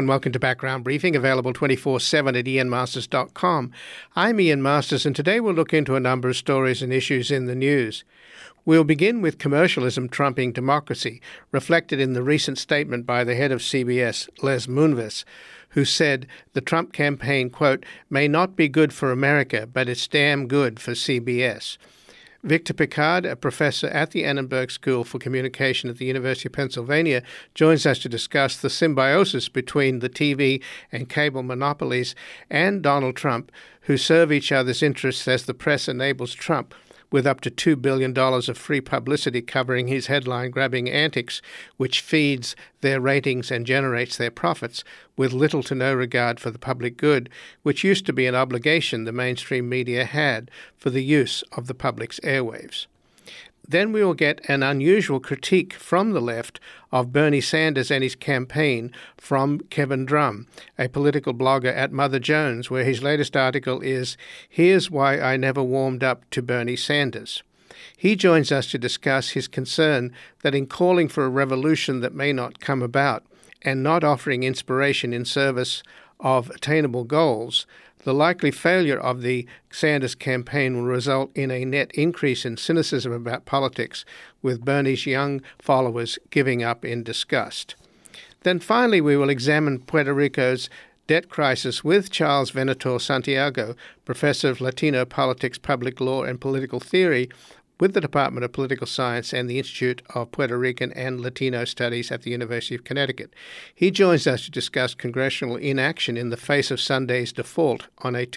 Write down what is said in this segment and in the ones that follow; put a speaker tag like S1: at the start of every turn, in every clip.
S1: and welcome to Background Briefing, available 24/7 at ianmasters.com. I'm Ian Masters, and today we'll look into a number of stories and issues in the news. We'll begin with commercialism trumping democracy, reflected in the recent statement by the head of CBS, Les Moonves, who said the Trump campaign, quote, may not be good for America, but it's damn good for CBS. Victor Pickard, a professor at the Annenberg School for Communication at the University of Pennsylvania, joins us to discuss the symbiosis between the TV and cable monopolies and Donald Trump, who serve each other's interests as the press enables Trump, with up to $2 billion of free publicity covering his headline-grabbing antics, which feeds their ratings and generates their profits, with little to no regard for the public good, which used to be an obligation the mainstream media had for the use of the public's airwaves. Then we will get an unusual critique from the left of Bernie Sanders and his campaign from Kevin Drum, a political blogger at Mother Jones, where his latest article is, Here's Why I Never Warmed Up to Bernie Sanders. He joins us to discuss his concern that in calling for a revolution that may not come about and not offering inspiration in service of attainable goals, the likely failure of the Sanders campaign will result in a net increase in cynicism about politics, with Bernie's young followers giving up in disgust. Then finally, we will examine Puerto Rico's debt crisis with Charles Venator Santiago, professor of Latino politics, public law, and political theory with the Department of Political Science and the Institute of Puerto Rican and Latino Studies at the University of Connecticut. He joins us to discuss congressional inaction in the face of Sunday's default on a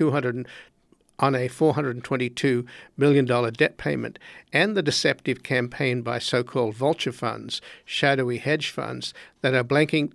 S1: $422 million debt payment and the deceptive campaign by so-called vulture funds, shadowy hedge funds, that are blanketing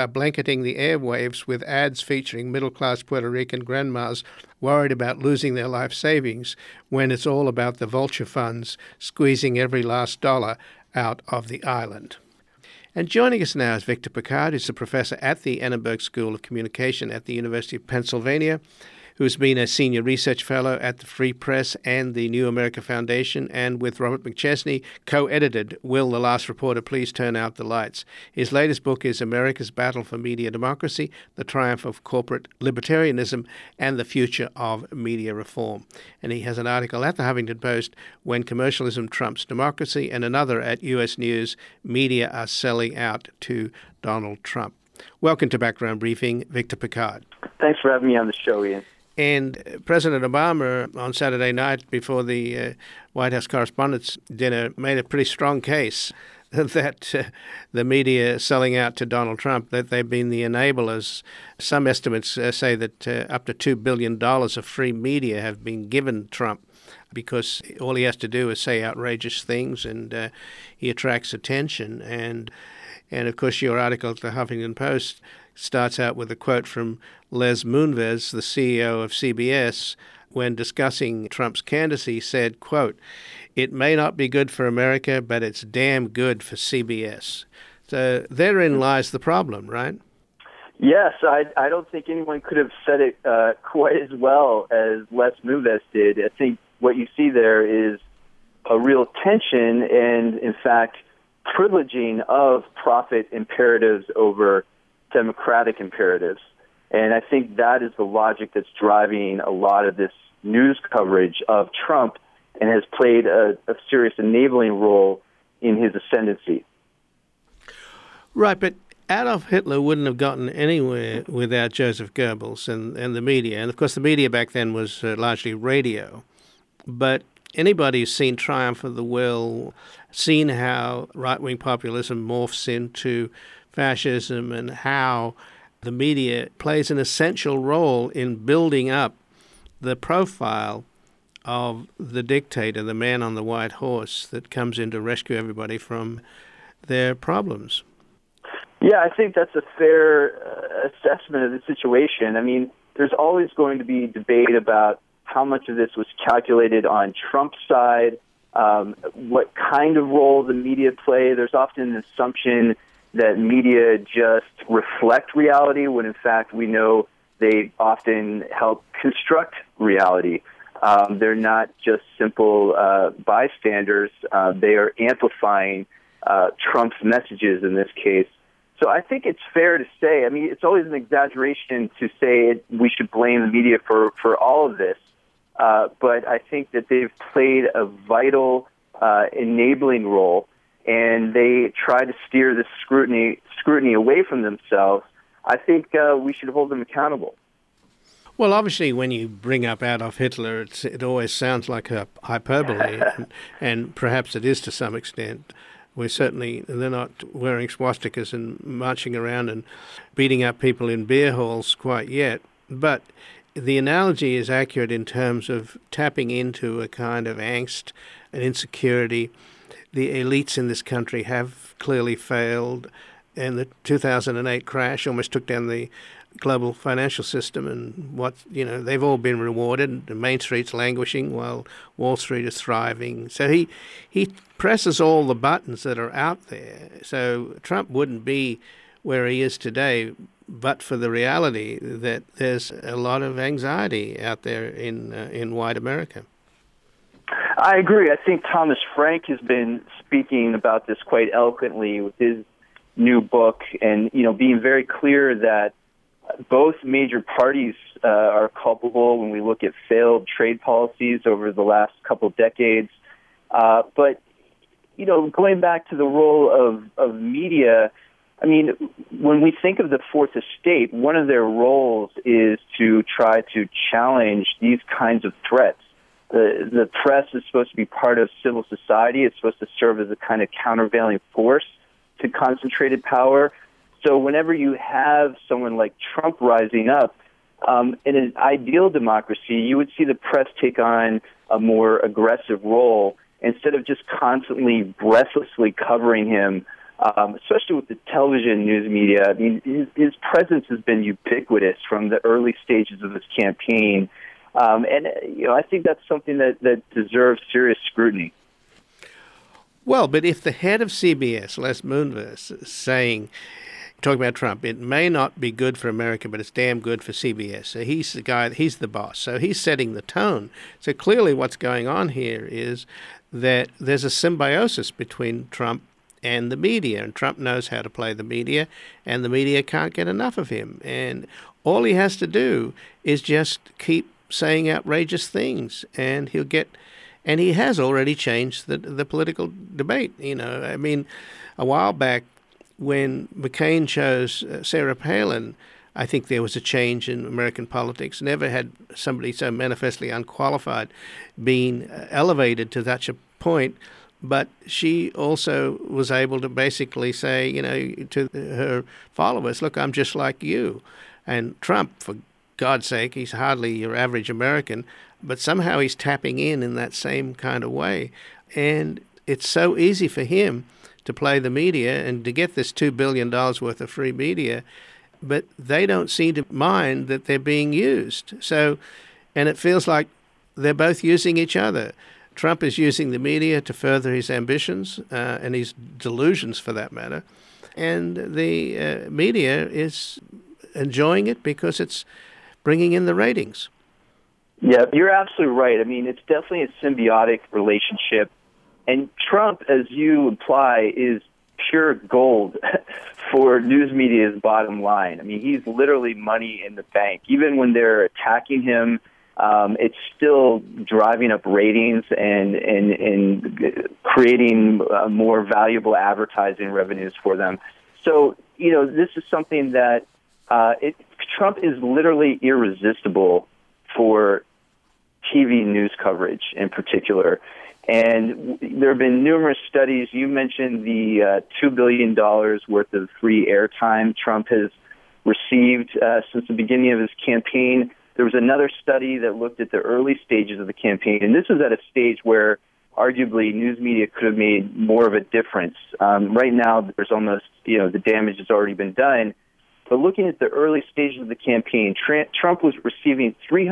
S1: the airwaves with ads featuring middle-class Puerto Rican grandmas worried about losing their life savings when it's all about the vulture funds squeezing every last dollar out of the island. And joining us now is Victor Pickard, who's a professor at the Annenberg School of Communication at the University of Pennsylvania, who's been a senior research fellow at the Free Press and the New America Foundation, and with Robert McChesney, co-edited Will the Last Reporter Please Turn Out the Lights? His latest book is America's Battle for Media Democracy, The Triumph of Corporate Libertarianism, and the Future of Media Reform. And he has an article at the Huffington Post, When Commercialism Trumps Democracy, and another at US News, Media Are Selling Out to Donald Trump. Welcome to Background Briefing, Victor Pickard.
S2: Thanks for having me on the show, Ian.
S1: And President Obama, on Saturday night before the White House Correspondents' Dinner, made a pretty strong case that the media selling out to Donald Trump, that they've been the enablers. Some estimates say that up to $2 billion of free media have been given Trump because all he has to do is say outrageous things and he attracts attention. And of course, your article at the Huffington Post starts out with a quote from Les Moonves, the CEO of CBS, when discussing Trump's candidacy, said, quote, it may not be good for America, but it's damn good for CBS. So therein lies the problem, right?
S2: Yes, I don't think anyone could have said it quite as well as Les Moonves did. I think what you see there is a real tension and, in fact, privileging of profit imperatives over democratic imperatives. And I think that is the logic that's driving a lot of this news coverage of Trump and has played a serious enabling role in his ascendancy.
S1: Right, but Adolf Hitler wouldn't have gotten anywhere without Joseph Goebbels and the media. And, of course, the media back then was largely radio. But anybody who's seen Triumph of the Will, seen how right-wing populism morphs into fascism and how the media plays an essential role in building up the profile of the dictator, the man on the white horse that comes in to rescue everybody from their problems.
S2: Yeah, I think that's a fair assessment of the situation. I mean, there's always going to be debate about how much of this was calculated on Trump's side, what kind of role the media play. There's often an assumption that media just reflect reality when, in fact, we know they often help construct reality. They're not just simple bystanders. They are amplifying Trump's messages, in this case, So I think it's fair to say, I mean, it's always an exaggeration to say we should blame the media for all of this, but I think that they've played a vital enabling role, and they try to steer the scrutiny away from themselves. I think we should hold them accountable.
S1: Well, obviously, when you bring up Adolf Hitler, it always sounds like a hyperbole, and perhaps it is to some extent. They're not wearing swastikas and marching around and beating up people in beer halls quite yet. But the analogy is accurate in terms of tapping into a kind of angst and insecurity. The elites in this country have clearly failed, and the 2008 crash almost took down the global financial system, and they've all been rewarded. The Main Street's languishing while Wall Street is thriving. So he presses all the buttons that are out there. So Trump wouldn't be where he is today but for the reality that there's a lot of anxiety out there in white America.
S2: I agree. I think Thomas Frank has been speaking about this quite eloquently with his new book, and being very clear that both major parties are culpable when we look at failed trade policies over the last couple of decades. But going back to the role of media, I mean, when we think of the Fourth Estate, one of their roles is to try to challenge these kinds of threats. The press is supposed to be part of civil society. It's supposed to serve as a kind of countervailing force to concentrated power. So whenever you have someone like Trump rising up, in an ideal democracy, you would see the press take on a more aggressive role instead of just constantly, breathlessly covering him, especially with the television news media. I mean, his presence has been ubiquitous from the early stages of his campaign. I think that's something that deserves serious scrutiny.
S1: Well, but if the head of CBS, Les Moonves, is talking about Trump, it may not be good for America, but it's damn good for CBS. So he's the guy, he's the boss. So he's setting the tone. So clearly what's going on here is that there's a symbiosis between Trump and the media, and Trump knows how to play the media, and the media can't get enough of him. And all he has to do is just keep saying outrageous things, and he has already changed the political debate. I mean, a while back, when McCain chose Sarah Palin, I think there was a change in American politics. Never had somebody so manifestly unqualified been elevated to such a point. But she also was able to basically say, to her followers, look, I'm just like you. And Trump, for God's sake, he's hardly your average American, but somehow he's tapping in that same kind of way. And it's so easy for him to play the media and to get this $2 billion worth of free media, but they don't seem to mind that they're being used. So, and it feels like they're both using each other. Trump is using the media to further his ambitions and his delusions, for that matter, and the media is enjoying it because it's bringing in the ratings.
S2: Yeah, you're absolutely right. I mean, it's definitely a symbiotic relationship. And Trump, as you imply, is pure gold for news media's bottom line. I mean, he's literally money in the bank. Even when they're attacking him, it's still driving up ratings and creating more valuable advertising revenues for them. So, this is something that Trump is literally irresistible for TV news coverage in particular. And there have been numerous studies. You mentioned the $2 billion worth of free airtime Trump has received since the beginning of his campaign. There was another study that looked at the early stages of the campaign, and this was at a stage where arguably news media could have made more of a difference. Right now, there's almost, the damage has already been done. But looking at the early stages of the campaign, Trump was receiving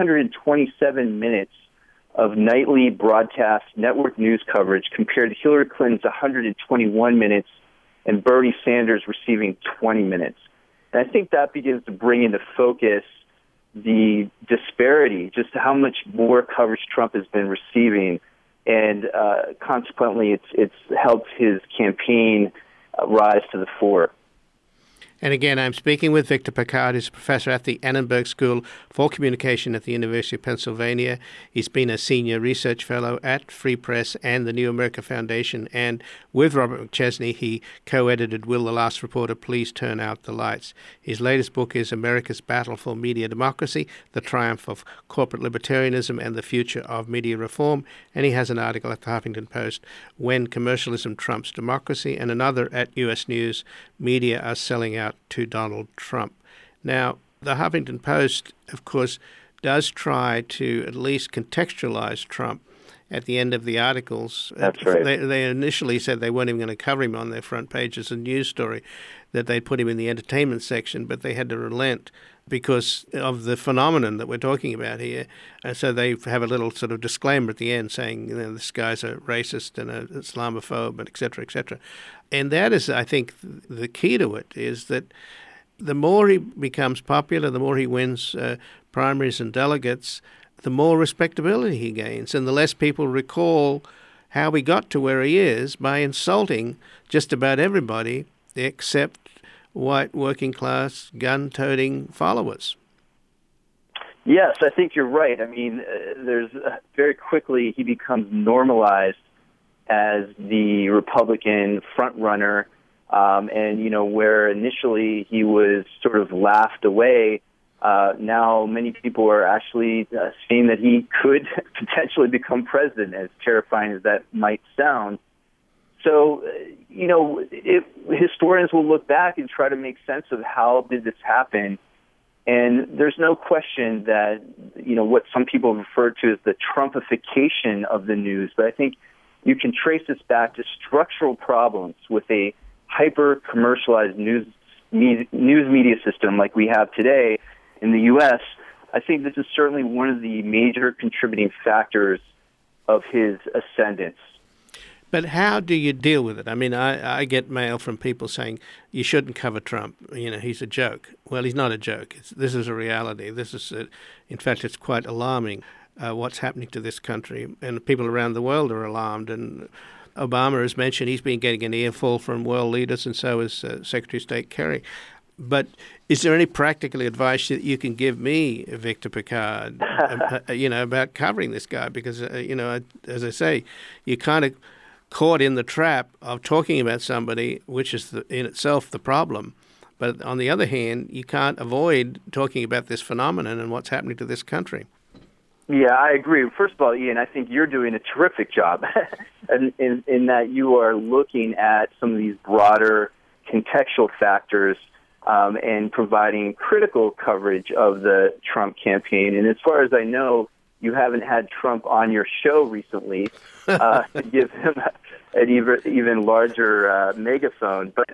S2: 327 minutes of nightly broadcast network news coverage compared to Hillary Clinton's 121 minutes and Bernie Sanders receiving 20 minutes. And I think that begins to bring into focus the disparity, just how much more coverage Trump has been receiving. And consequently, it's helped his campaign rise to the fore.
S1: And again, I'm speaking with Victor Pickard, who's a professor at the Annenberg School for Communication at the University of Pennsylvania. He's been a senior research fellow at Free Press and the New America Foundation. And with Robert McChesney, he co-edited Will the Last Reporter Please Turn Out the Lights? His latest book is America's Battle for Media Democracy, The Triumph of Corporate Libertarianism and the Future of Media Reform. And he has an article at the Huffington Post, When Commercialism Trumps Democracy, and another at US News, Media Are Selling Out to Donald Trump. Now, the Huffington Post, of course, does try to at least contextualize Trump at the end of the articles.
S2: That's right.
S1: They initially said they weren't even going to cover him on their front page as a news story, that they'd put him in the entertainment section, but they had to relent because of the phenomenon that we're talking about here. And so they have a little sort of disclaimer at the end saying, this guy's a racist and an Islamophobe, and et cetera, et cetera. And that is, I think, the key to it, is that the more he becomes popular, the more he wins primaries and delegates, the more respectability he gains, and the less people recall how he got to where he is by insulting just about everybody except white working-class gun-toting followers.
S2: Yes, I think you're right. I mean, there's very quickly he becomes normalized as the Republican front-runner, and, where initially he was sort of laughed away, now many people are actually seeing that he could potentially become president, as terrifying as that might sound. So, historians will look back and try to make sense of how did this happen. And there's no question that, what some people refer to as the Trumpification of the news. But I think you can trace this back to structural problems with a hyper-commercialized news media system like we have today in the U.S. I think this is certainly one of the major contributing factors of his ascendance.
S1: But how do you deal with it? I mean, I get mail from people saying you shouldn't cover Trump. He's a joke. Well, he's not a joke. This is a reality. In fact, it's quite alarming what's happening to this country. And people around the world are alarmed. And Obama has mentioned he's been getting an earful from world leaders, and so is Secretary of State Kerry. But is there any practical advice that you can give me, Victor Pickard, about covering this guy? Because, as I say, you kind of caught in the trap of talking about somebody, which is in itself the problem. But on the other hand, you can't avoid talking about this phenomenon and what's happening to this country.
S2: Yeah, I agree. First of all, Ian, I think you're doing a terrific job in that you are looking at some of these broader contextual factors and providing critical coverage of the Trump campaign. And as far as I know, you haven't had Trump on your show recently to give him an even larger megaphone. But,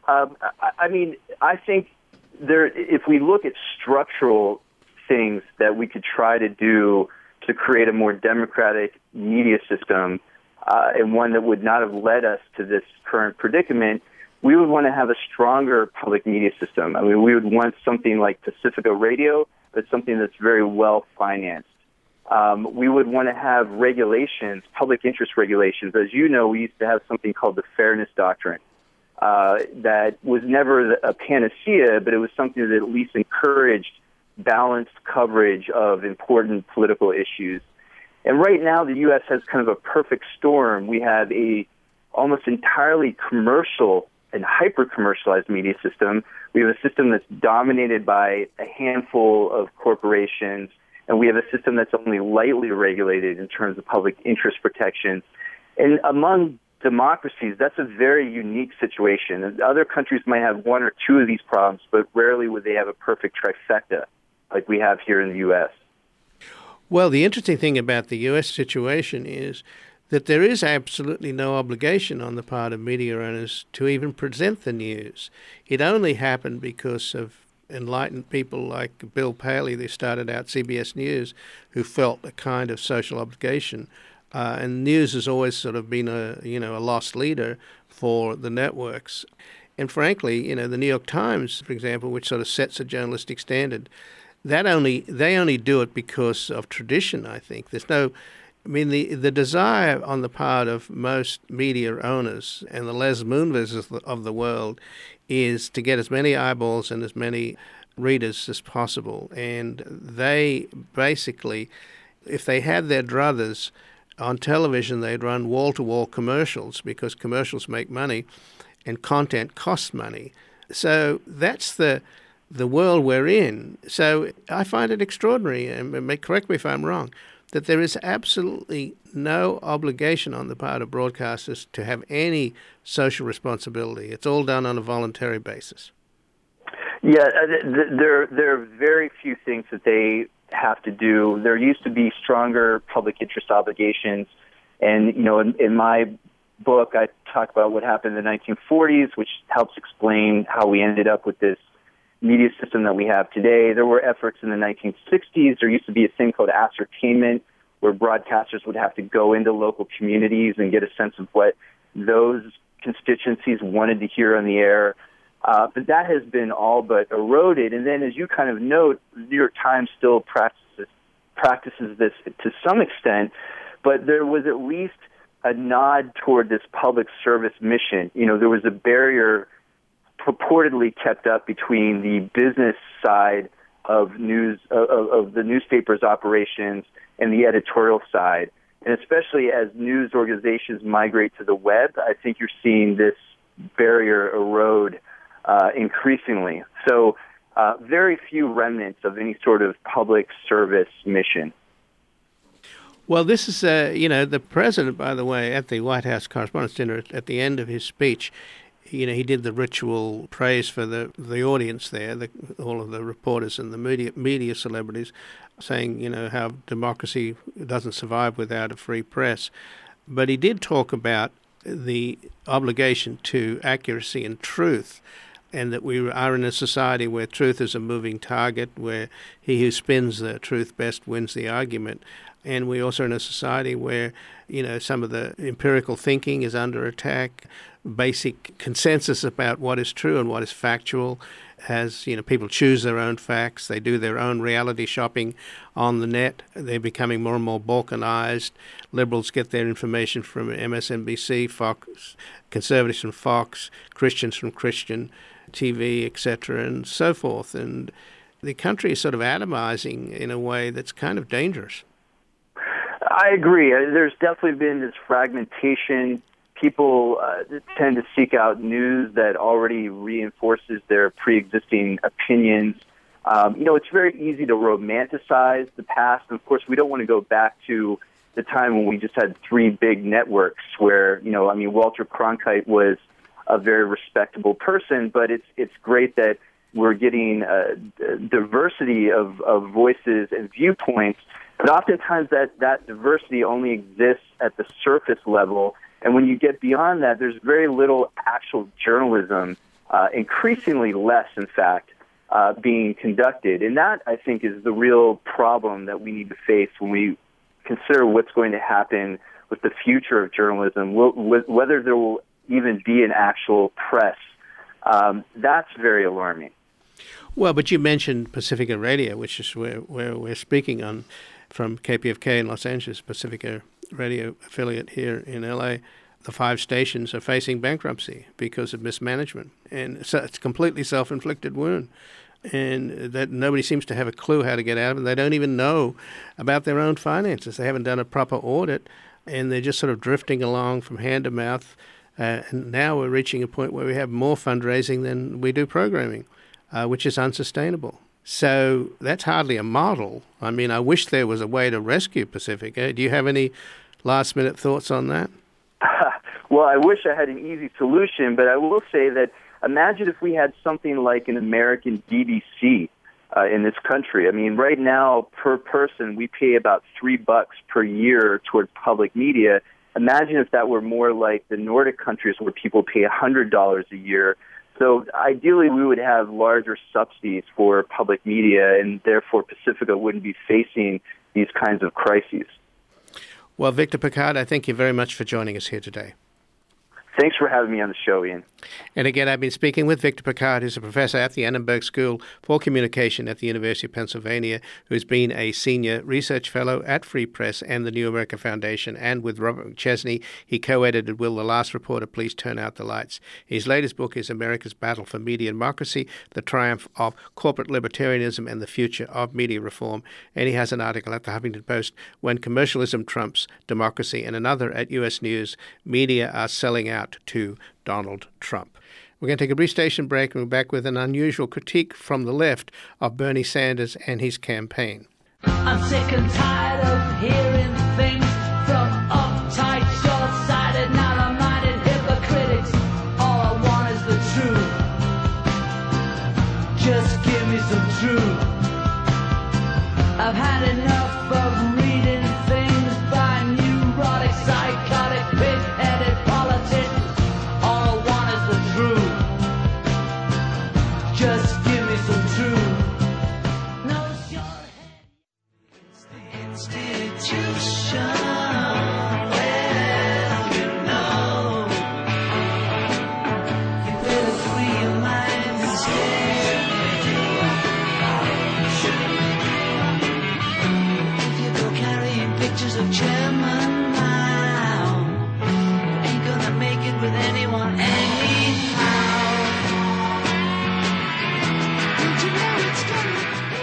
S2: I think if we look at structural things that we could try to do to create a more democratic media system and one that would not have led us to this current predicament, we would want to have a stronger public media system. I mean, we would want something like Pacifica Radio, but something that's very well financed. We would want to have regulations, public interest regulations. As you know, we used to have something called the Fairness Doctrine that was never a panacea, but it was something that at least encouraged balanced coverage of important political issues. And right now, the U.S. has kind of a perfect storm. We have a almost entirely commercial and hyper-commercialized media system. We have a system that's dominated by a handful of corporations, and we have a system that's only lightly regulated in terms of public interest protections. And among democracies, that's a very unique situation. Other countries might have one or two of these problems, but rarely would they have a perfect trifecta like we have here in the U.S.
S1: Well, the interesting thing about the U.S. situation is that there is absolutely no obligation on the part of media owners to even present the news. It only happened because of enlightened people like Bill Paley, they started out CBS News, who felt a kind of social obligation. And news has always sort of been a lost leader for the networks. And frankly, the New York Times, for example, which sort of sets a journalistic standard, they only do it because of tradition, I think. There's no mean, the desire on the part of most media owners and the Les Moonves of the world is to get as many eyeballs and as many readers as possible. And they basically, if they had their druthers on television, they'd run wall-to-wall commercials because commercials make money and content costs money. So that's the world we're in. So I find it extraordinary, and correct me if I'm wrong, that there is absolutely no obligation on the part of broadcasters to have any social responsibility. It's all done on a voluntary basis.
S2: Yeah, there are very few things that they have to do. There used to be stronger public interest obligations, and in my book I talk about what happened in the 1940s, which helps explain how we ended up with this media system that we have today. There were efforts in the 1960s. There used to be a thing called ascertainment, where broadcasters would have to go into local communities and get a sense of what those constituencies wanted to hear on the air. But that has been all but eroded. And then, as you kind of note, the New York Times still practices this to some extent, but there was at least a nod toward this public service mission. There was a barrier purportedly kept up between the business side of news of the newspaper's operations and the editorial side. And especially as news organizations migrate to the web, I think you're seeing this barrier erode increasingly. So very few remnants of any sort of public service mission.
S1: Well, this is, the president, by the way, at the White House Correspondents' Dinner, at the end of his speech, he did the ritual praise for the audience there, all of the reporters and the media celebrities, saying, how democracy doesn't survive without a free press. But he did talk about the obligation to accuracy and truth, and that we are in a society where truth is a moving target, where he who spins the truth best wins the argument. And we're also in a society where, some of the empirical thinking is under attack. Basic consensus about what is true and what is factual has, people choose their own facts. They do their own reality shopping on the net. They're becoming more and more balkanized. Liberals get their information from MSNBC, Fox, conservatives from Fox, Christians from Christian TV, etc., and so forth. And the country is sort of atomizing in a way that's kind of dangerous.
S2: I agree. There's definitely been this fragmentation. People tend to seek out news that already reinforces their pre-existing opinions. It's very easy to romanticize the past. And of course, we don't want to go back to the time when we just had three big networks where, Walter Cronkite was a very respectable person, but it's great that we're getting a diversity of voices and viewpoints. But oftentimes that diversity only exists at the surface level. And when you get beyond that, there's very little actual journalism, increasingly less, in fact, being conducted. And that, I think, is the real problem that we need to face when we consider what's going to happen with the future of journalism, whether there will even be an actual press. That's very alarming.
S1: Well, but you mentioned Pacifica Radio, which is where we're speaking on from KPFK in Los Angeles, Pacifica Radio affiliate here in LA. The 5 stations are facing bankruptcy because of mismanagement. And so it's a completely self-inflicted wound. And that nobody seems to have a clue how to get out of it. They don't even know about their own finances. They haven't done a proper audit, and they're just sort of drifting along from hand to mouth. And now we're reaching a point where we have more fundraising than we do programming, which is unsustainable. So that's hardly a model. I mean, I wish there was a way to rescue Pacifica. Do you have any last-minute thoughts on that?
S2: Well, I wish I had an easy solution, but I will say that imagine if we had something like an American BBC in this country. I mean, right now, per person, we pay about $3 per year toward public media. Imagine if that were more like the Nordic countries where people pay $100 a year. So ideally, we would have larger subsidies for public media, and therefore Pacifica wouldn't be facing these kinds of crises.
S1: Well, Victor Pickard, I thank you very much for joining us here today.
S2: Thanks for having me on the show, Ian.
S1: And again, I've been speaking with Victor Pickard, who's a professor at the Annenberg School for Communication at the University of Pennsylvania, who's been a senior research fellow at Free Press and the New America Foundation. And with Robert McChesney, he co-edited Will the Last Reporter Please Turn Out the Lights? His latest book is America's Battle for Media Democracy, The Triumph of Corporate Libertarianism and the Future of Media Reform. And he has an article at the Huffington Post, When Commercialism Trumps Democracy, and another at U.S. News, Media Are Selling Out to Donald Trump. We're going to take a brief station break and we're back with an unusual critique from the left of Bernie Sanders and his campaign.
S3: I'm sick and tired of hearing things from uptight, short-sighted, narrow-minded hypocrites. All I want is the truth. Just give me some truth. I've had enough of reading things by neurotic, psychotic, pig-headed politicians. All I want is the truth. Just give me some truth. Knows your head. Institution. Well, you know, you better free your mind instead. If you go carrying pictures of Chairman Mao, ain't gonna make it with anyone anyhow. Don't you know it's gonna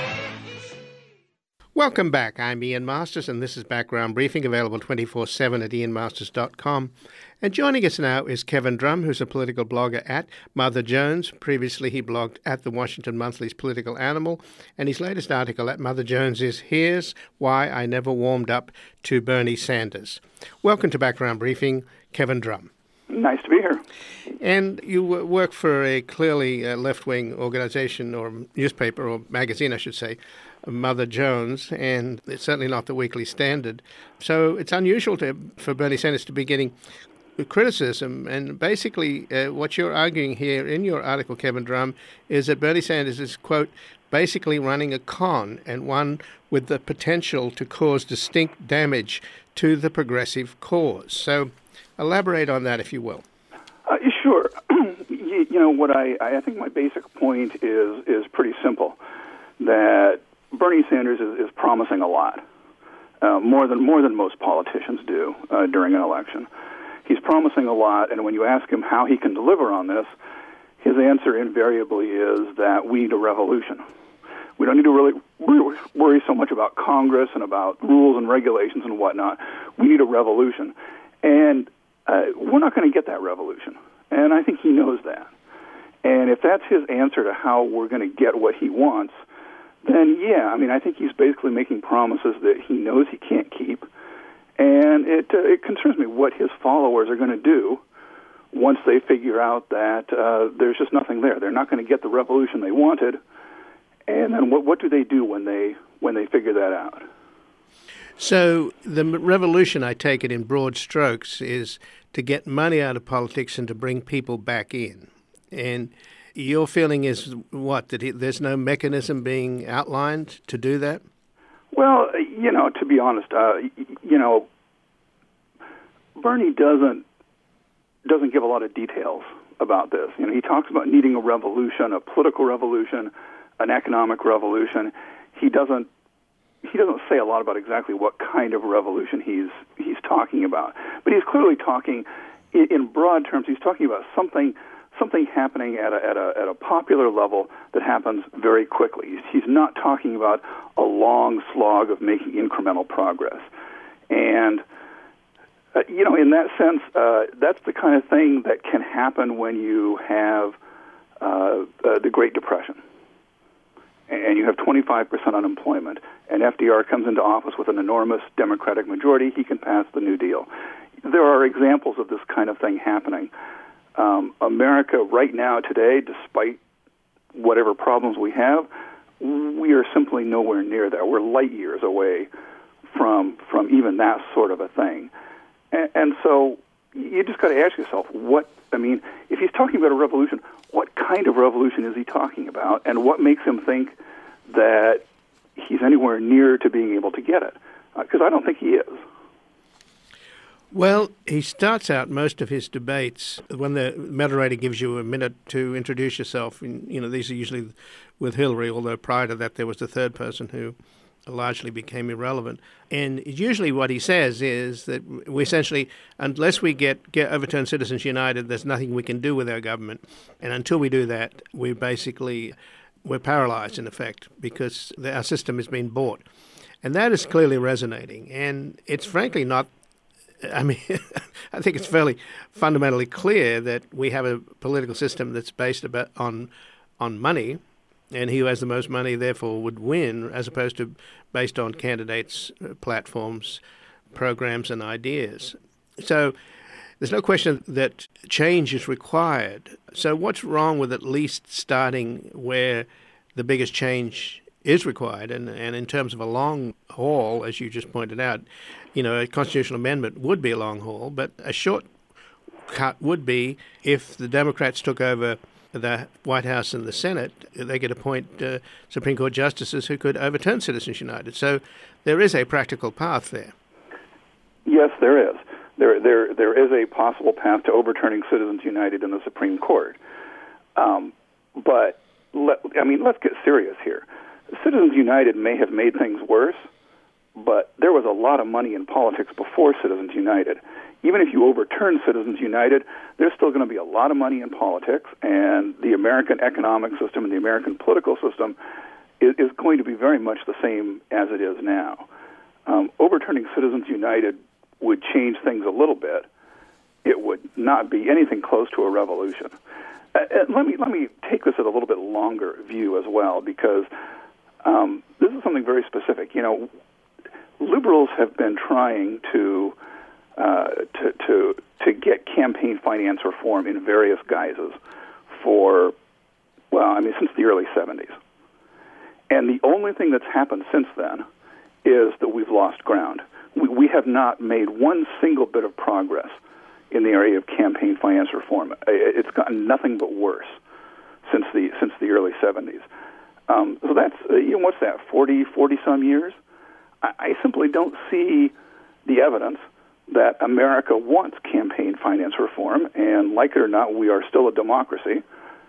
S1: Welcome back. I'm Ian Masters, and this is Background Briefing, available 24/7 at ianmasters.com. And joining us now is Kevin Drum, who's a political blogger at Mother Jones. Previously, he blogged at the Washington Monthly's Political Animal, and his latest article at Mother Jones is Here's Why I Never Warmed Up to Bernie Sanders. Welcome to Background Briefing, Kevin Drum.
S4: Nice to be here.
S1: And you work for a clearly left-wing organization or newspaper or magazine, I should say, Mother Jones, and it's certainly not the Weekly Standard. So it's unusual for Bernie Sanders to be getting criticism. And basically what you're arguing here in your article, Kevin Drum, is that Bernie Sanders is, quote, basically running a con, and one with the potential to cause distinct damage to the progressive cause. So elaborate on that, if you will.
S4: Sure. You know, what I think my basic point is pretty simple, that Bernie Sanders is promising a lot, more than most politicians do during an election. He's promising a lot, and when you ask him how he can deliver on this, his answer invariably is that we need a revolution. We don't need to really worry so much about Congress and about rules and regulations and whatnot. We need a revolution. And we're not going to get that revolution. And I think he knows that. And if that's his answer to how we're going to get what he wants, then, yeah, I mean, I think he's basically making promises that he knows he can't keep. And it concerns me what his followers are going to do once they figure out that there's just nothing there. They're not going to get the revolution they wanted. And then what do they do when they figure that out?
S1: So the revolution, I take it in broad strokes, is to get money out of politics and to bring people back in. And your feeling is what, that there's no mechanism being outlined to do that?
S4: Well, you know, to be honest, you know, Bernie doesn't give a lot of details about this. You know, he talks about needing a revolution, a political revolution, an economic revolution. He doesn't say a lot about exactly what kind of revolution he's talking about. But he's clearly talking in broad terms. He's talking about something happening at a popular level that happens very quickly. He's not talking about a long slog of making incremental progress. And you know, in that sense, that's the kind of thing that can happen when you have the Great Depression, and you have 25% unemployment, and FDR comes into office with an enormous Democratic majority. He can pass the New Deal. There are examples of this kind of thing happening. America right now, today, despite whatever problems we have, we are simply nowhere near that. We're light years away from even that sort of a thing. And so you just got to ask yourself, if he's talking about a revolution, what kind of revolution is he talking about, and what makes him think that he's anywhere near to being able to get it? Because I don't think he is.
S1: Well, he starts out most of his debates when the moderator gives you a minute to introduce yourself. And, these are usually with Hillary, although prior to that there was the third person who largely became irrelevant. And usually what he says is that we essentially, unless we get overturn Citizens United, there's nothing we can do with our government. And until we do that, we're paralyzed in effect because our system has been bought. And that is clearly resonating. And it's frankly not, I think it's fairly fundamentally clear that we have a political system that's based on money, and he who has the most money therefore would win, as opposed to based on candidates, platforms, programs, and ideas. So there's no question that change is required. So what's wrong with at least starting where the biggest change is required? And in terms of a long haul, as you just pointed out, a constitutional amendment would be a long haul, but a short cut would be if the Democrats took over the White House and the Senate, they could appoint Supreme Court justices who could overturn Citizens United. So there is a practical path there.
S4: Yes, there is. There is a possible path to overturning Citizens United in the Supreme Court. But let's get serious here. Citizens United may have made things worse, but there was a lot of money in politics before Citizens United. Even if you overturn Citizens United, there's still going to be a lot of money in politics, and the American economic system and the American political system is going to be very much the same as it is now. Overturning Citizens United would change things a little bit. It would not be anything close to a revolution. Let me take this at a little bit longer view as well, because this is something very specific. Liberals have been trying to get campaign finance reform in various guises since the early 70s. And the only thing that's happened since then is that we've lost ground. We have not made one single bit of progress in the area of campaign finance reform. It's gotten nothing but worse since the early 70s. So that's, what's that, 40 some years? I simply don't see the evidence that America wants campaign finance reform, and like it or not, we are still a democracy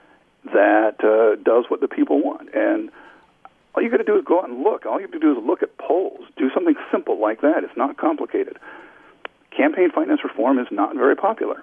S4: that does what the people want. And all you got to do is go out and look. All you have to do is look at polls. Do something simple like that. It's not complicated. Campaign finance reform is not very popular.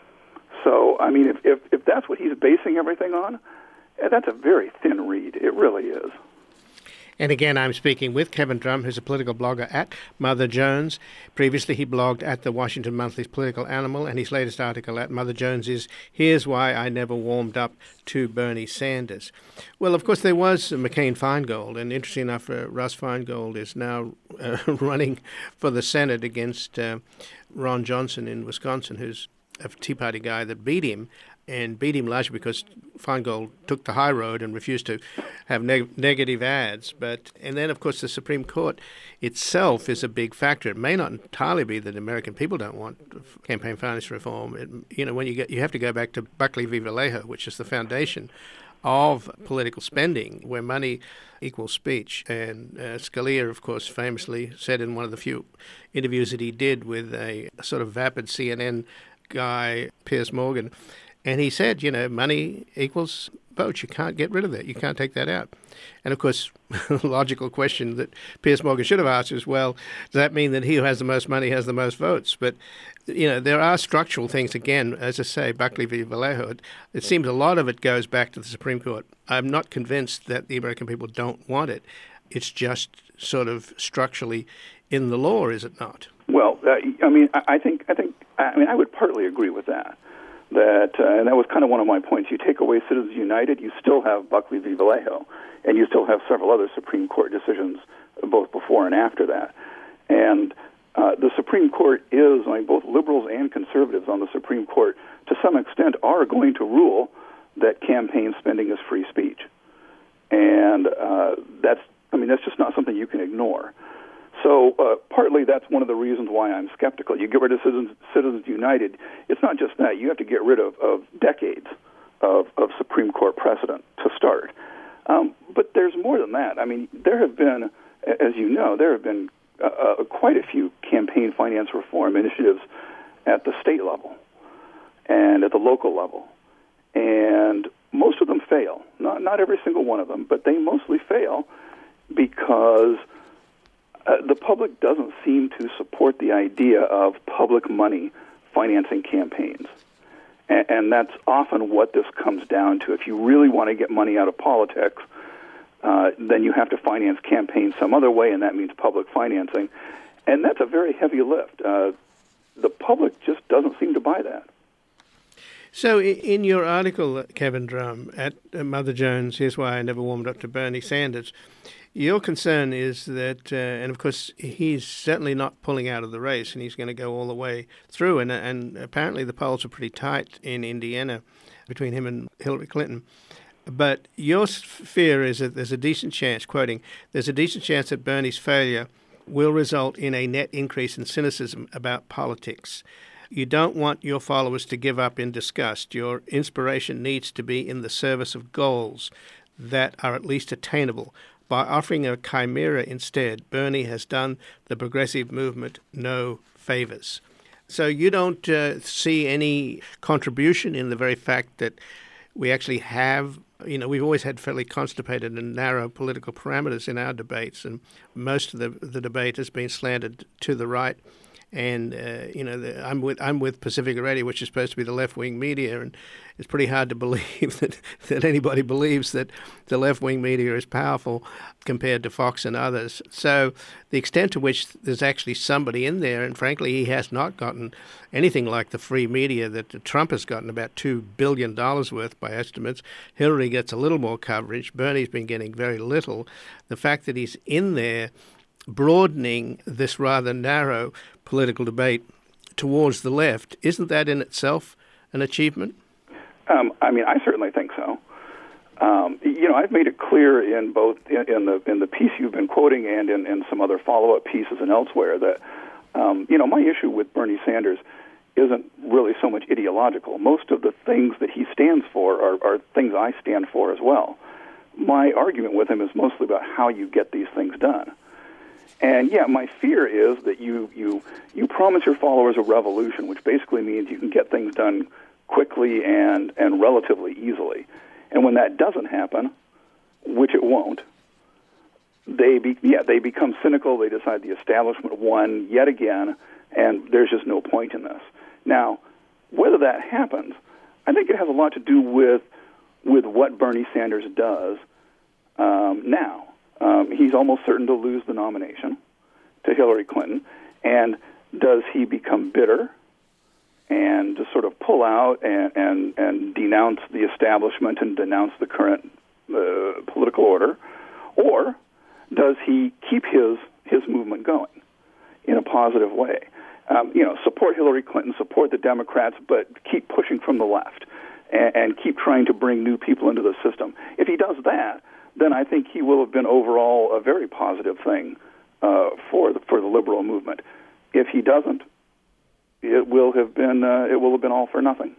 S4: So, if that's what he's basing everything on, that's a very thin read. It really is.
S1: And again, I'm speaking with Kevin Drum, who's a political blogger at Mother Jones. Previously, he blogged at the Washington Monthly's Political Animal, and his latest article at Mother Jones is Here's Why I Never Warmed Up to Bernie Sanders. Well, of course, there was McCain-Feingold, and interesting enough, Russ Feingold is now running for the Senate against Ron Johnson in Wisconsin, who's a Tea Party guy that beat him largely because Feingold took the high road and refused to have negative ads. And then, of course, the Supreme Court itself is a big factor. It may not entirely be that American people don't want campaign finance reform. You have to go back to Buckley v. Vallejo, which is the foundation of political spending, where money equals speech. And Scalia, of course, famously said in one of the few interviews that he did with a sort of vapid CNN guy, Piers Morgan, and he said, money equals votes. You can't get rid of that. You can't take that out. And, of course, the logical question that Piers Morgan should have asked is, well, does that mean that he who has the most money has the most votes? But, there are structural things. Again, as I say, Buckley v. Vallejo, it seems a lot of it goes back to the Supreme Court. I'm not convinced that the American people don't want it. It's just sort of structurally in the law, is it not?
S4: Well, I would partly agree with that. And that was kind of one of my points. You take away Citizens United, you still have Buckley v. Vallejo, and you still have several other Supreme Court decisions both before and after that. And the Supreme Court is, both liberals and conservatives on the Supreme Court, to some extent, are going to rule that campaign spending is free speech. And that's just not something you can ignore. So partly that's one of the reasons why I'm skeptical. You get rid of Citizens United, it's not just that. You have to get rid of decades of Supreme Court precedent to start. But there's more than that. There have been, as you know, there have been quite a few campaign finance reform initiatives at the state level and at the local level. And most of them fail. Not every single one of them, but they mostly fail because the public doesn't seem to support the idea of public money financing campaigns. And that's often what this comes down to. If you really want to get money out of politics, then you have to finance campaigns some other way, and that means public financing. And that's a very heavy lift. The public just doesn't seem to buy that.
S1: So in your article, Kevin Drum, at Mother Jones, Here's Why I Never Warmed Up to Bernie Sanders, your concern is that, and of course he's certainly not pulling out of the race, and he's going to go all the way through, and apparently the polls are pretty tight in Indiana between him and Hillary Clinton. But your fear is that there's a decent chance, quoting, there's a decent chance that Bernie's failure will result in a net increase in cynicism about politics. You don't want your followers to give up in disgust. Your inspiration needs to be in the service of goals that are at least attainable. By offering a chimera instead, Bernie has done the progressive movement no favors. So you don't see any contribution in the very fact that we actually have, we've always had fairly constipated and narrow political parameters in our debates, and most of the debate has been slanted to the right. And I'm with Pacifica Radio, which is supposed to be the left-wing media, and it's pretty hard to believe that anybody believes that the left-wing media is powerful compared to Fox and others. So the extent to which there's actually somebody in there, and frankly, he has not gotten anything like the free media that Trump has gotten, about $2 billion worth by estimates. Hillary gets a little more coverage. Bernie's been getting very little. The fact that he's in there broadening this rather narrow political debate towards the left, isn't that in itself an achievement?
S4: I certainly think so. I've made it clear in both in the piece you've been quoting and in some other follow-up pieces and elsewhere that my issue with Bernie Sanders isn't really so much ideological. Most of the things that he stands for are things I stand for as well. My argument with him is mostly about how you get these things done. And yeah, my fear is that you promise your followers a revolution, which basically means you can get things done quickly and relatively easily. And when that doesn't happen, which it won't, they become cynical. They decide the establishment won yet again, and there's just no point in this. Now, whether that happens, I think it has a lot to do with what Bernie Sanders does now. He's almost certain to lose the nomination to Hillary Clinton. And does he become bitter and just sort of pull out and denounce the establishment and denounce the current political order? Or does he keep his movement going in a positive way? Support Hillary Clinton, support the Democrats, but keep pushing from the left and keep trying to bring new people into the system. If he does that, then I think he will have been overall a very positive thing for the liberal movement. If he doesn't, it will have been all for nothing.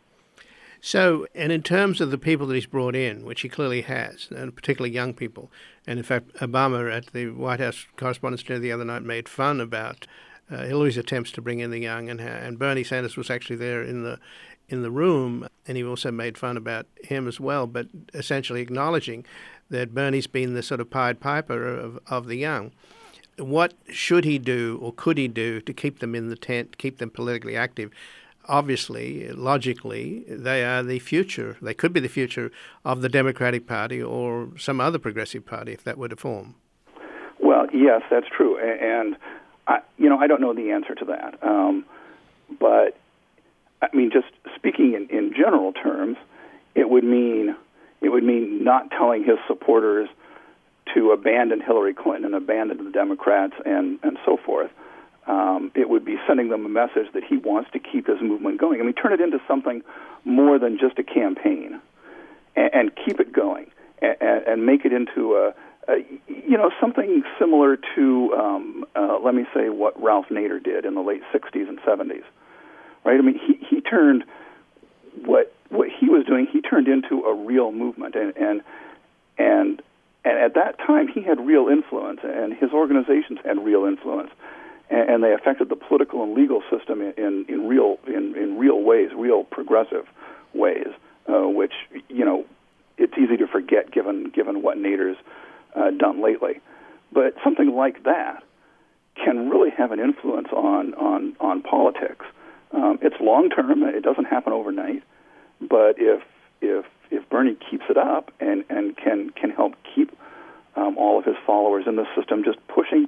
S1: So, and in terms of the people that he's brought in, which he clearly has, and particularly young people, and in fact, Obama at the White House Correspondents' Dinner the other night made fun about Hillary's attempts to bring in the young, and Bernie Sanders was actually there in the room, and he also made fun about him as well, but essentially acknowledging that Bernie's been the sort of Pied Piper of the young. What should he do or could he do to keep them in the tent, keep them politically active? Obviously, logically, they are the future. They could be the future of the Democratic Party or some other progressive party if that were to form.
S4: Well, yes, that's true. And I don't know the answer to that. But, just speaking in general terms, it would mean not telling his supporters to abandon Hillary Clinton and abandon the Democrats and so forth. It would be sending them a message that he wants to keep his movement going. Turn it into something more than just a campaign and keep it going and make it into something similar to, let me say, what Ralph Nader did in the late 60s and 70s. Right? He turned what he was doing, he turned into a real movement, and And at that time, he had real influence, and his organizations had real influence, and they affected the political and legal system in real ways, real progressive ways, which, it's easy to forget given what Nader's done lately. But something like that can really have an influence on politics. It's long term; it doesn't happen overnight. But if Bernie keeps it up and can help keep all of his followers in the system just pushing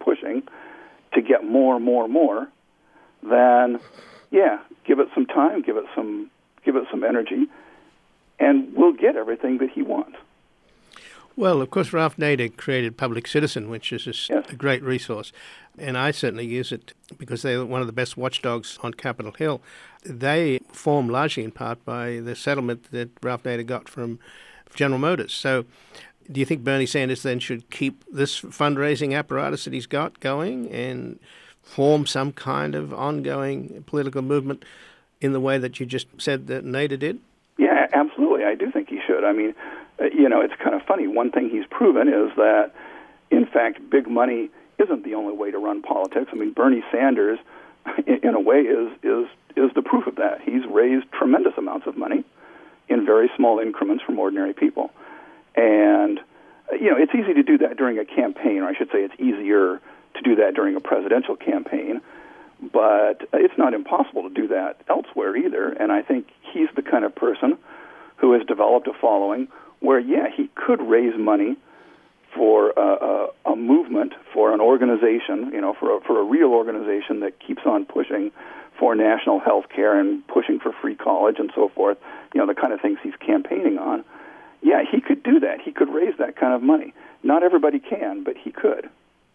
S4: to get more, then give it some time, give it some energy, and we'll get everything that he wants.
S1: Well, of course, Ralph Nader created Public Citizen, which is a great resource, and I certainly use it because they're one of the best watchdogs on Capitol Hill. They formed largely in part by the settlement that Ralph Nader got from General Motors. So do you think Bernie Sanders then should keep this fundraising apparatus that he's got going and form some kind of ongoing political movement in the way that you just said that Nader did?
S4: Yeah, absolutely. I do think he should. I mean, it's kind of funny. One thing he's proven is that, in fact, big money isn't the only way to run politics. I mean, Bernie Sanders, in a way, is the proof of that. He's raised tremendous amounts of money in very small increments from ordinary people. And, it's easy to do that during a campaign, or I should say it's easier to do that during a presidential campaign. But it's not impossible to do that elsewhere either. And I think he's the kind of person who has developed a following where, he could raise money for a movement, for an organization, for a real organization that keeps on pushing for national health care and pushing for free college and so forth, the kind of things he's campaigning on. Yeah, he could do that. He could raise that kind of money. Not everybody can, but he could.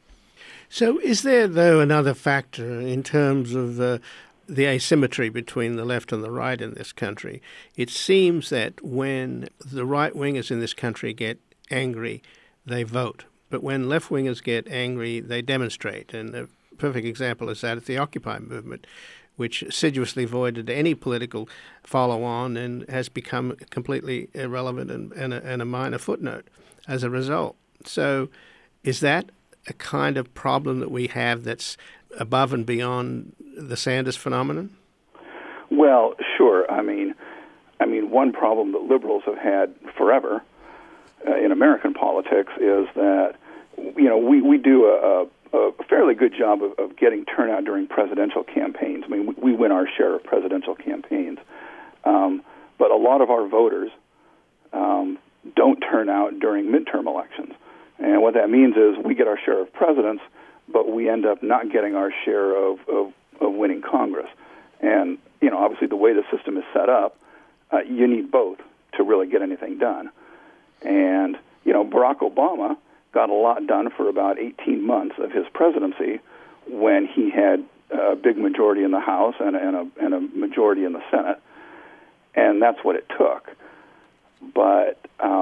S1: So is there, though, another factor in terms of the asymmetry between the left and the right in this country? It seems that when the right-wingers in this country get angry, they vote. But when left-wingers get angry, they demonstrate. And a perfect example is that of the Occupy movement, which assiduously avoided any political follow-on and has become completely irrelevant and a minor footnote as a result. So is that a kind of problem that we have that's above and beyond the Sanders phenomenon?
S4: Well, sure. I mean, one problem that liberals have had forever in American politics is that, we do a fairly good job of getting turnout during presidential campaigns. I mean, we win our share of presidential campaigns. But a lot of our voters don't turn out during midterm elections. And what that means is we get our share of presidents, but we end up not getting our share of winning Congress. And, obviously the way the system is set up, you need both to really get anything done. And, Barack Obama got a lot done for about 18 months of his presidency when he had a big majority in the House and a majority in the Senate. And that's what it took. But,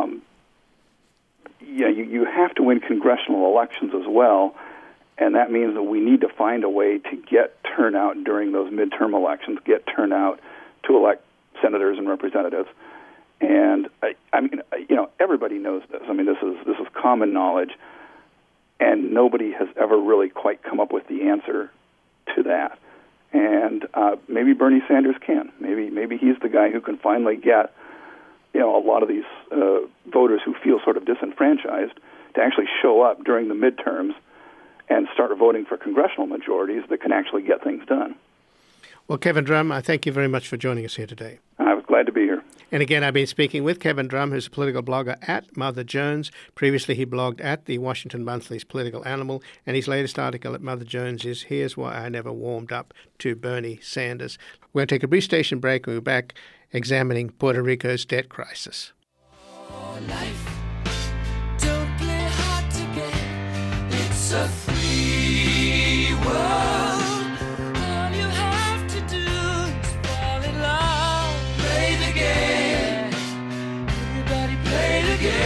S4: you have to win congressional elections as well, and that means that we need to find a way to get turnout during those midterm elections, get turnout to elect senators and representatives. And everybody knows this. I mean, this is common knowledge, and nobody has ever really quite come up with the answer to that. And maybe Bernie Sanders can. Maybe he's the guy who can finally get a lot of these voters who feel sort of disenfranchised to actually show up during the midterms and start voting for congressional majorities that can actually get things done.
S1: Well, Kevin Drum, I thank you very much for joining us here today.
S4: I was glad to be here.
S1: And again, I've been speaking with Kevin Drum, who's a political blogger at Mother Jones. Previously, he blogged at the Washington Monthly's Political Animal, and his latest article at Mother Jones is Here's Why I Never Warmed Up to Bernie Sanders. We're going to take a brief station break, and we're back examining Puerto Rico's debt crisis.
S3: Life don't play hard to get. It's a free world. All you have to do is fall in love. Play the game. Everybody play the game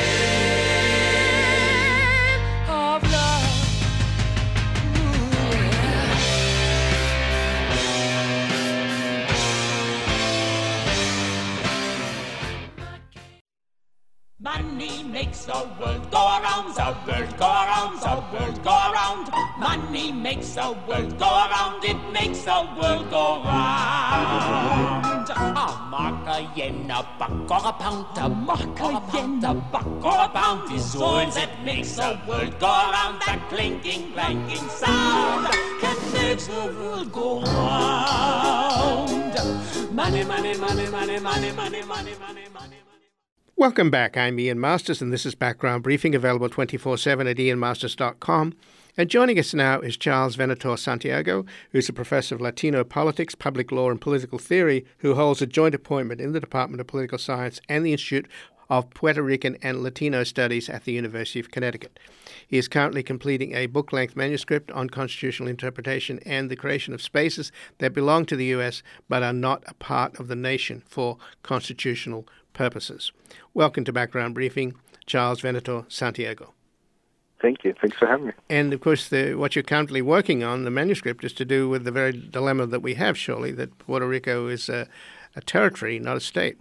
S3: of love. Ooh, yeah. Money makes the world go around. around, the world go around, the world go around. Money makes the world go around, it makes the world go round. A mark, a yen, a buck, or a pound, a mark, a yen, a buck, or a pound is all that makes the world go around. That clinking, clanking sound that makes the world go round. Money, money, money, money, money, money, money, money, money.
S1: Welcome back. I'm Ian Masters, and this is Background Briefing, available 24/7 at ianmasters.com. And joining us now is Charles Venator Santiago, who's a professor of Latino politics, public law, and political theory, who holds a joint appointment in the Department of Political Science and the Institute of Puerto Rican and Latino Studies at the University of Connecticut. He is currently completing a book-length manuscript on constitutional interpretation and the creation of spaces that belong to the U.S. but are not a part of the nation for constitutional purposes. Welcome to Background Briefing, Charles Venator Santiago.
S2: Thank you. Thanks for having me.
S1: And, of course, what you're currently working on, the manuscript, is to do with the very dilemma that we have, surely, that Puerto Rico is a territory, not a state.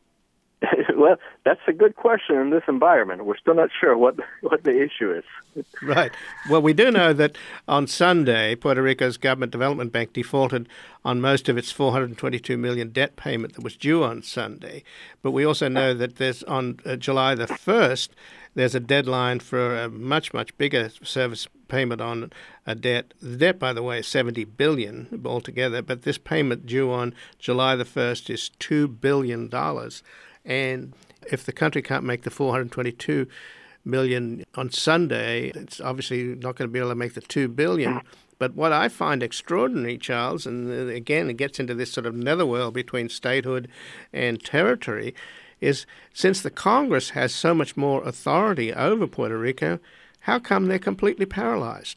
S2: Well, that's a good question in this environment. We're still not sure what the issue is.
S1: Right. Well, we do know that on Sunday, Puerto Rico's Government Development Bank defaulted on most of its $422 million debt payment that was due on Sunday. But we also know that there's on July the 1st, there's a deadline for a much, much bigger service payment on a debt. The debt, by the way, is $70 billion altogether, but this payment due on July the 1st is $2 billion. And if the country can't make the $422 million on Sunday, it's obviously not going to be able to make the $2 billion. But what I find extraordinary, Charles, and again it gets into this sort of netherworld between statehood and territory, is since the Congress has so much more authority over Puerto Rico, how come they're completely paralyzed?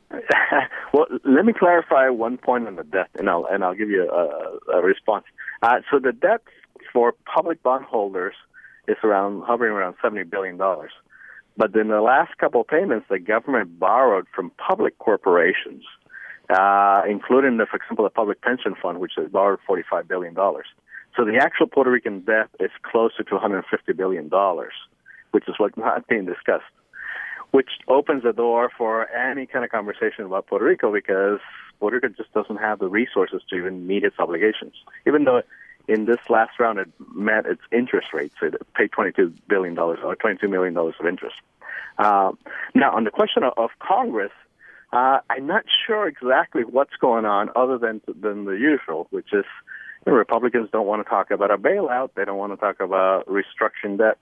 S2: Well, let me clarify one point on the debt, and I'll give you a response. So the debt for public bondholders is hovering around $70 billion. But in the last couple of payments, the government borrowed from public corporations, including, for example, the Public Pension Fund, which has borrowed $45 billion. So the actual Puerto Rican debt is closer to $150 billion, which is what's not being discussed, which opens the door for any kind of conversation about Puerto Rico, because Puerto Rico just doesn't have the resources to even meet its obligations, even though in this last round, it met its interest rate, so it paid $22 billion or $22 million of interest. Now, on the question of Congress, I'm not sure exactly what's going on other than the usual, which is Republicans don't want to talk about a bailout. They don't want to talk about restructuring debt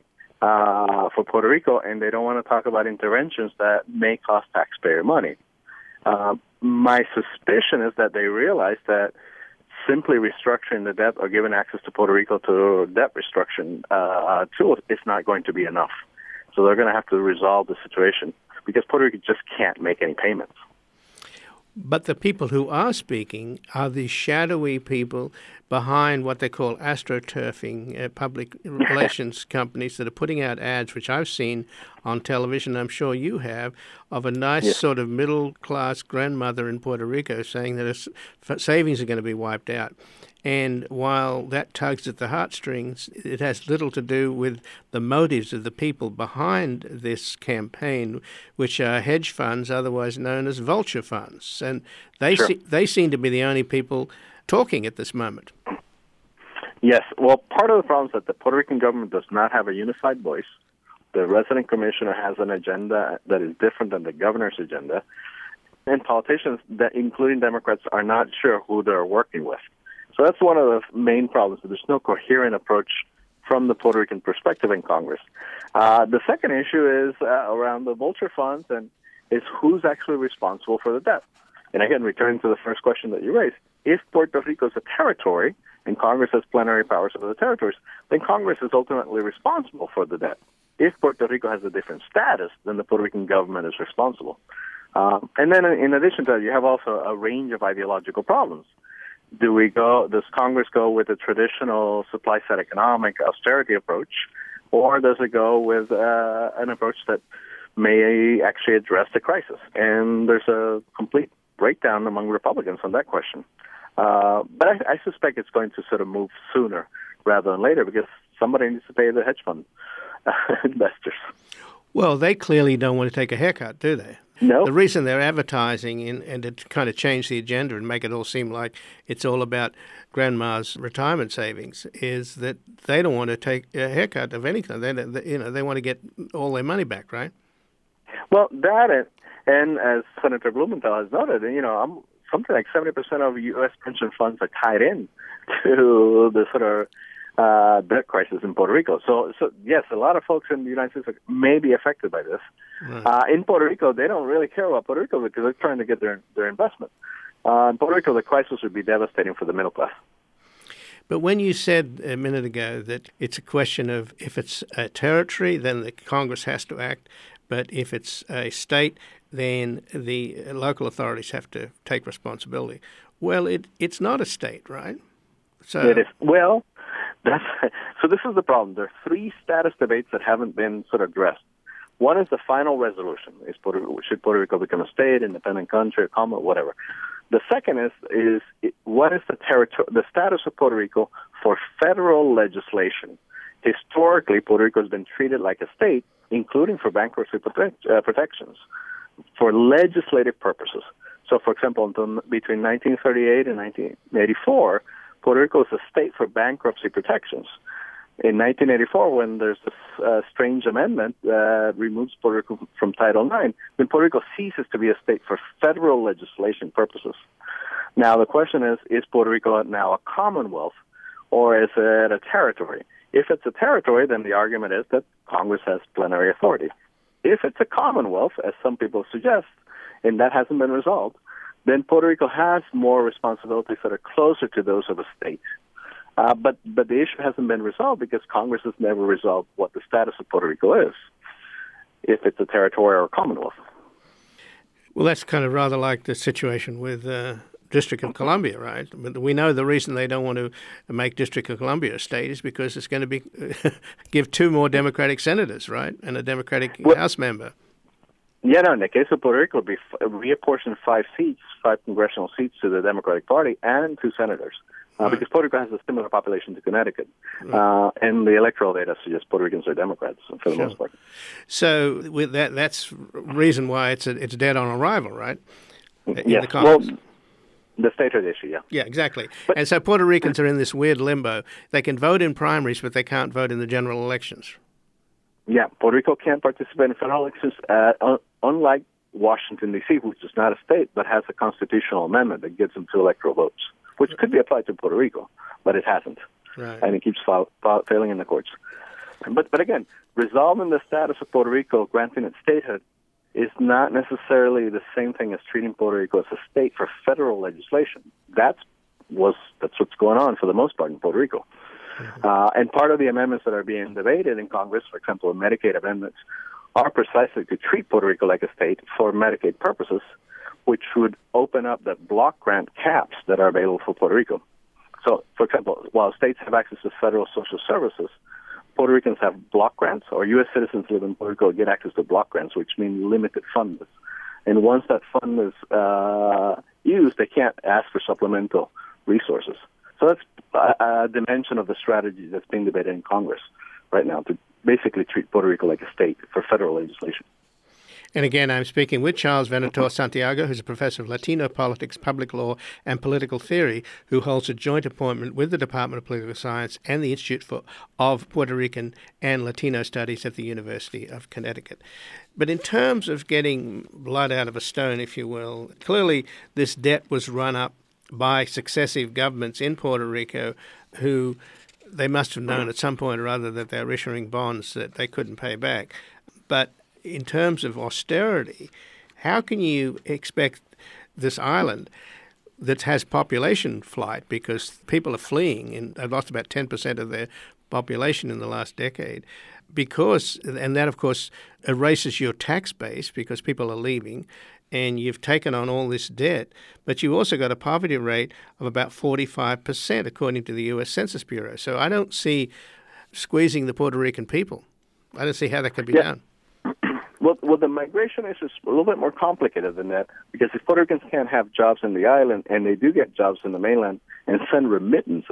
S2: for Puerto Rico, and they don't want to talk about interventions that may cost taxpayer money. My suspicion is that they realize that simply restructuring the debt or giving access to Puerto Rico to debt restructuring tools is not going to be enough. So they're going to have to resolve the situation because Puerto Rico just can't make any payments.
S1: But the people who are speaking are the shadowy people behind what they call astroturfing, public relations companies that are putting out ads, which I've seen on television, I'm sure you have, of a nice sort of middle-class grandmother in Puerto Rico saying that savings are going to be wiped out. And while that tugs at the heartstrings, it has little to do with the motives of the people behind this campaign, which are hedge funds, otherwise known as vulture funds. And they seem to be the only people talking at this moment.
S2: Yes. Well, part of the problem is that the Puerto Rican government does not have a unified voice. The resident commissioner has an agenda that is different than the governor's agenda. And politicians, including Democrats, are not sure who they're working with. So that's one of the main problems. There's no coherent approach from the Puerto Rican perspective in Congress. The second issue is around the vulture funds and is who's actually responsible for the debt. And again, returning to the first question that you raised, if Puerto Rico is a territory and Congress has plenary powers over the territories, then Congress is ultimately responsible for the debt. If Puerto Rico has a different status, then the Puerto Rican government is responsible. And then in addition to that, you have also a range of ideological problems. Does Congress go with a traditional supply-side economic austerity approach, or does it go with an approach that may actually address the crisis? And there's a complete breakdown among Republicans on that question. But I suspect it's going to sort of move sooner rather than later because somebody needs to pay the hedge fund investors.
S1: Well, they clearly don't want to take a haircut, do they?
S2: No.
S1: The reason they're advertising and to kind of change the agenda and make it all seem like it's all about grandma's retirement savings is that they don't want to take a haircut of anything. They want to get all their money back, right?
S5: Well, that and as Senator Blumenthal has noted, something like 70% of U.S. pension funds are tied in to the sort of debt crisis in Puerto Rico. So yes, a lot of folks in the United States may be affected by this. Right. In Puerto Rico, they don't really care about Puerto Rico because they're trying to get their investment. In Puerto Rico, the crisis would be devastating for the middle class.
S1: But when you said a minute ago that it's a question of if it's a territory, then the Congress has to act. But if it's a state, then the local authorities have to take responsibility. Well, it's not a state, right? So
S5: it is. Well, so this is the problem. There are three status debates that haven't been sort of addressed. One is the final resolution. Should Puerto Rico become a state, independent country, a commonwealth, whatever. The second is what is the status of Puerto Rico for federal legislation? Historically, Puerto Rico has been treated like a state, including for bankruptcy protections, for legislative purposes. So, for example, between 1938 and 1984, Puerto Rico is a state for bankruptcy protections. In 1984, when there's this strange amendment that removes Puerto Rico from Title IX, then Puerto Rico ceases to be a state for federal legislation purposes. Now, the question is Puerto Rico now a commonwealth, or is it a territory? If it's a territory, then the argument is that Congress has plenary authority. If it's a commonwealth, as some people suggest, and that hasn't been resolved, then Puerto Rico has more responsibilities that are closer to those of a state. But the issue hasn't been resolved because Congress has never resolved what the status of Puerto Rico is, if it's a territory or a commonwealth.
S1: Well, that's kind of rather like the situation with District of Columbia, right? But we know the reason they don't want to make District of Columbia a state is because it's going to be give two more Democratic senators, right, and a Democratic House member.
S5: Yeah, no, in the case of Puerto Rico, it would be reapportion 5 congressional seats to the Democratic Party and 2 senators. Because Puerto Rico has a similar population to Connecticut. And the electoral data suggests Puerto Ricans are Democrats for the most part.
S1: So with that's reason why it's dead on arrival, right?
S5: Yes. Well, the statehood issue, yeah.
S1: Yeah, exactly. And so Puerto Ricans are in this weird limbo. They can vote in primaries, but they can't vote in the general elections. Yeah,
S5: Puerto Rico can't participate in federal elections, unlike Washington, D.C., which is not a state, but has a constitutional amendment that gives them 2 electoral votes, which could be applied to Puerto Rico, but it hasn't.
S1: Right.
S5: And it keeps failing in the courts. But again, resolving the status of Puerto Rico, granting it statehood, is not necessarily the same thing as treating Puerto Rico as a state for federal legislation. That's what's going on for the most part in Puerto Rico. Mm-hmm. And part of the amendments that are being debated in Congress, for example, Medicaid amendments, are precisely to treat Puerto Rico like a state for Medicaid purposes, which would open up the block grant caps that are available for Puerto Rico. So, for example, while states have access to federal social services, Puerto Ricans have block grants, or U.S. citizens live in Puerto Rico get access to block grants, which mean limited funds. And once that fund is used, they can't ask for supplemental resources. So that's a dimension of the strategy that's being debated in Congress right now, to basically treat Puerto Rico like a state for federal legislation.
S1: And again, I'm speaking with Charles Venator Santiago, who's a professor of Latino politics, public law, and political theory, who holds a joint appointment with the Department of Political Science and the Institute of Puerto Rican and Latino Studies at the University of Connecticut. But in terms of getting blood out of a stone, if you will, clearly this debt was run up by successive governments in Puerto Rico who they must have known at some point or other that they were issuing bonds that they couldn't pay back. But in terms of austerity, how can you expect this island that has population flight because people are fleeing, and they've lost about 10% of their population in the last decade, and that, of course, erases your tax base because people are leaving, and you've taken on all this debt, but you've also got a poverty rate of about 45%, according to the U.S. Census Bureau. So I don't see squeezing the Puerto Rican people. I don't see how that could be done.
S5: Well, the migration issue is a little bit more complicated than that, because if Puerto Ricans can't have jobs in the island, and they do get jobs in the mainland and send remittances,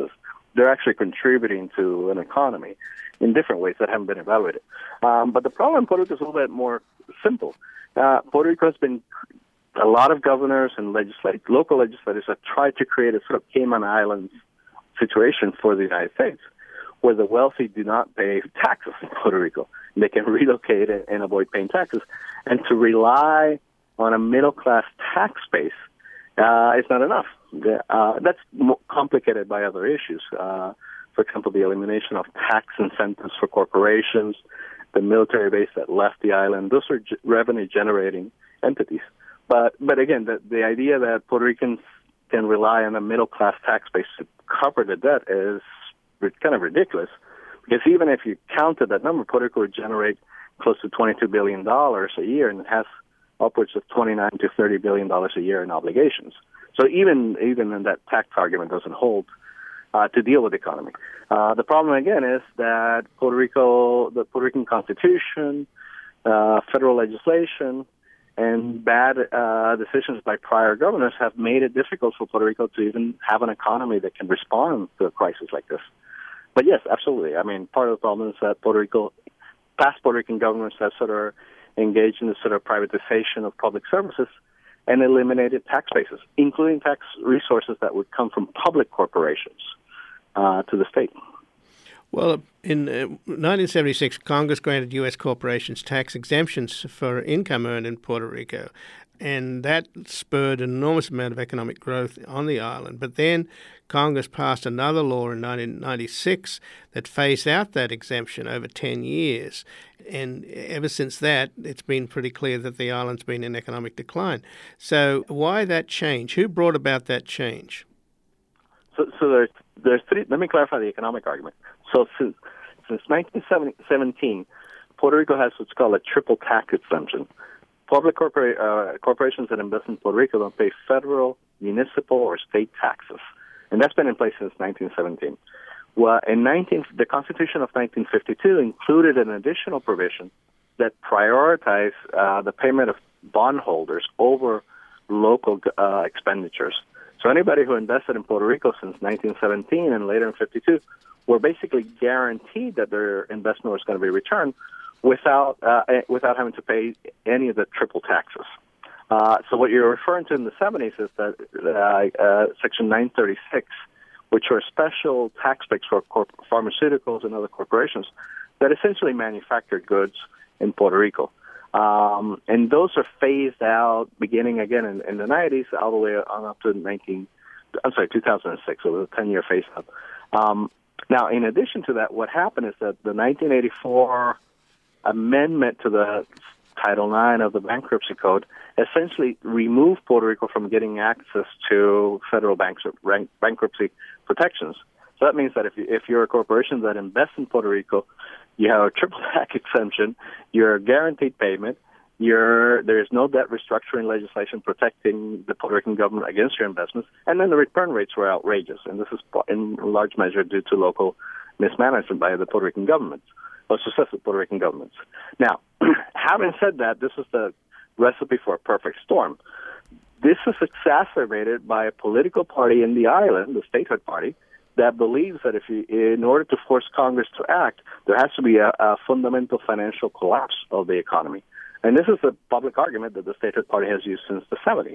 S5: they're actually contributing to an economy in different ways that haven't been evaluated. But the problem in Puerto Rico is a little bit more simple. Puerto Rico has been, a lot of governors and local legislators have tried to create a sort of Cayman Islands situation for the United States, where the wealthy do not pay taxes in Puerto Rico. They can relocate and avoid paying taxes. And to rely on a middle-class tax base is not enough. That's complicated by other issues. For example, the elimination of tax incentives for corporations, the military base that left the island. Those are revenue-generating entities. But again, the idea that Puerto Ricans can rely on a middle-class tax base to cover the debt is kind of ridiculous, because even if you counted that number, Puerto Rico would generate close to $22 billion a year, and it has upwards of $29 to $30 billion a year in obligations. So even in that tax argument doesn't hold to deal with the economy. The problem, again, is that the Puerto Rican Constitution, federal legislation, and bad decisions by prior governors have made it difficult for Puerto Rico to even have an economy that can respond to a crisis like this. But yes, absolutely. I mean, part of the problem is that past Puerto Rican governments have sort of engaged in this sort of privatization of public services and eliminated tax bases, including tax resources that would come from public corporations to the state.
S1: Well, in 1976, Congress granted U.S. corporations tax exemptions for income earned in Puerto Rico, and that spurred an enormous amount of economic growth on the island. But then Congress passed another law in 1996 that phased out that exemption over 10 years. And ever since that, it's been pretty clear that the island's been in economic decline. So why that change? Who brought about that change?
S5: So there's three. Let me clarify the economic argument. So since 1917, Puerto Rico has what's called a triple tax exemption. Public corporations that invest in Puerto Rico don't pay federal, municipal, or state taxes, and that's been in place since 1917. Well, the Constitution of 1952 included an additional provision that prioritized the payment of bondholders over local expenditures. So anybody who invested in Puerto Rico since 1917 and later in 52 were basically guaranteed that their investment was going to be returned without having to pay any of the triple taxes. So what you're referring to in the 70s is that Section 936, which are special tax breaks for pharmaceuticals and other corporations that essentially manufactured goods in Puerto Rico. And those are phased out beginning again in the 90s all the way on up to 2006. So it was a 10-year phase out. Now, in addition to that, what happened is that the 1984 amendment to the Title IX of the Bankruptcy Code essentially removed Puerto Rico from getting access to federal bankruptcy protections. So that means that if you're a corporation that invests in Puerto Rico, you have a triple tax exemption, you're guaranteed payment, there is no debt restructuring legislation protecting the Puerto Rican government against your investments, and then the return rates were outrageous. And this is in large measure due to local mismanagement by the Puerto Rican government, or successive Puerto Rican governments. Now, having said that, this is the recipe for a perfect storm. This is exacerbated by a political party in the island, the Statehood Party, that believes that in order to force Congress to act, there has to be a fundamental financial collapse of the economy. And this is a public argument that the Statehood Party has used since the 70s.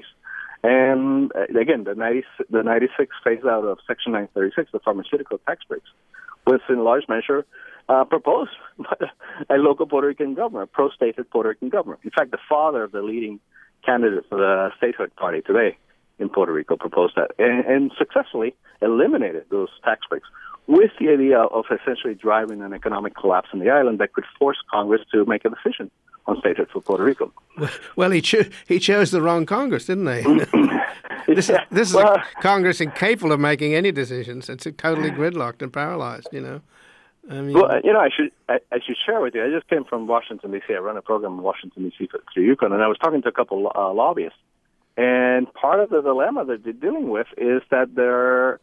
S5: And again, the 96 phase out of Section 936, the pharmaceutical tax breaks, was in large measure proposed by a local Puerto Rican governor, a pro-statehood Puerto Rican governor. In fact, the father of the leading candidate for the Statehood Party today in Puerto Rico proposed that and successfully eliminated those tax breaks with the idea of essentially driving an economic collapse in the island that could force Congress to make a decision on statehood for Puerto Rico.
S1: Well, he chose the wrong Congress, didn't he? This is a Congress incapable of making any decisions. It's totally gridlocked and paralyzed, I mean,
S5: well, I should share with you. I just came from Washington, D.C. I run a program in Washington, D.C. through UConn, and I was talking to a couple lobbyists. And part of the dilemma that they're dealing with is that they're